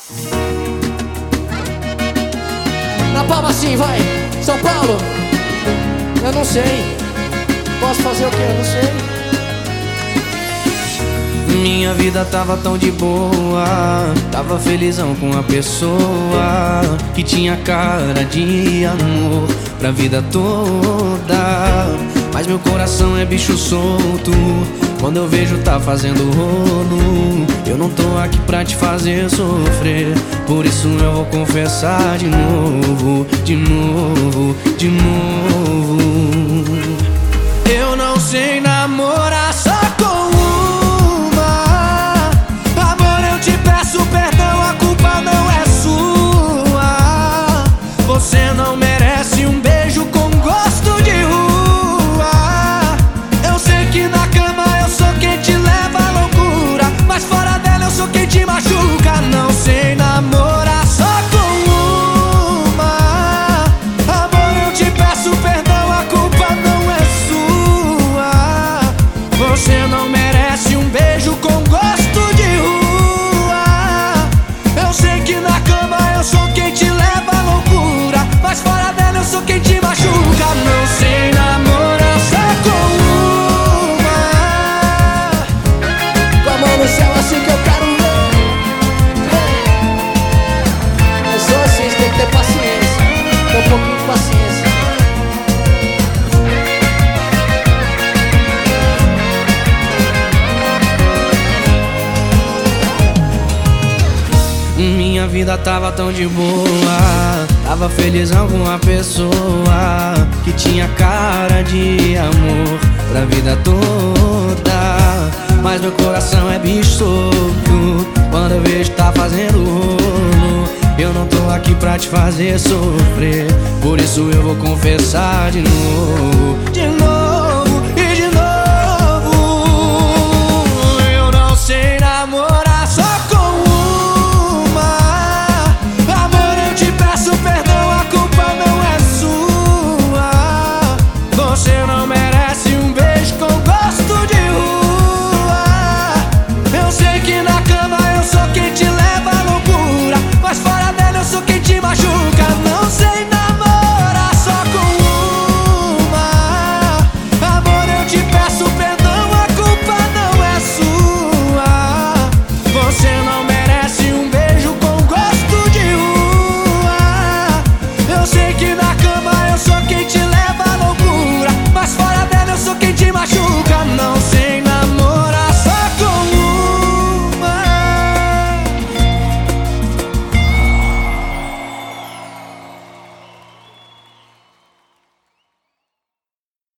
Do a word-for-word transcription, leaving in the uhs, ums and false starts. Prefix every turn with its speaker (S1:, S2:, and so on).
S1: Na palma assim, vai. São Paulo. Eu não sei. Posso fazer o que? Eu não sei.
S2: Minha vida tava tão de boa, tava felizão com a pessoa que tinha cara de amor pra vida toda. Mas meu coração é bicho solto, quando eu vejo tá fazendo rolo. Eu não tô aqui pra te fazer sofrer, por isso eu vou confessar de novo, de novo, de novo. Eu não sei namorar só com uma. Amor, eu te peço perdão, a culpa não é sua. Você não merece um beijo com gosto de rua. Eu sei que na cama eu sou quem te leva à loucura, mas fora dela eu sou quem te machuca. Não sei namorar só com uma. Amor, eu te peço perdão, a culpa não é sua. Você não merece um beijo com gosto de rua. Eu sei que na cama eu sou quem te leva à loucura, mas fora dela eu sou quem te machuca. Não sei namorar só com uma.
S1: Com a mão no céu assim que eu quero ver. Eu sou assim, você tem que ter paciência. Tem um pouquinho de paciência.
S2: Minha vida tava tão de boa, tava felizão com uma pessoa que tinha cara de amor pra vida toda. Mas meu coração é bicho solto, quando eu vejo tá fazendo rolo. Eu não tô aqui pra te fazer sofrer, por isso eu vou confessar de novo, de novo.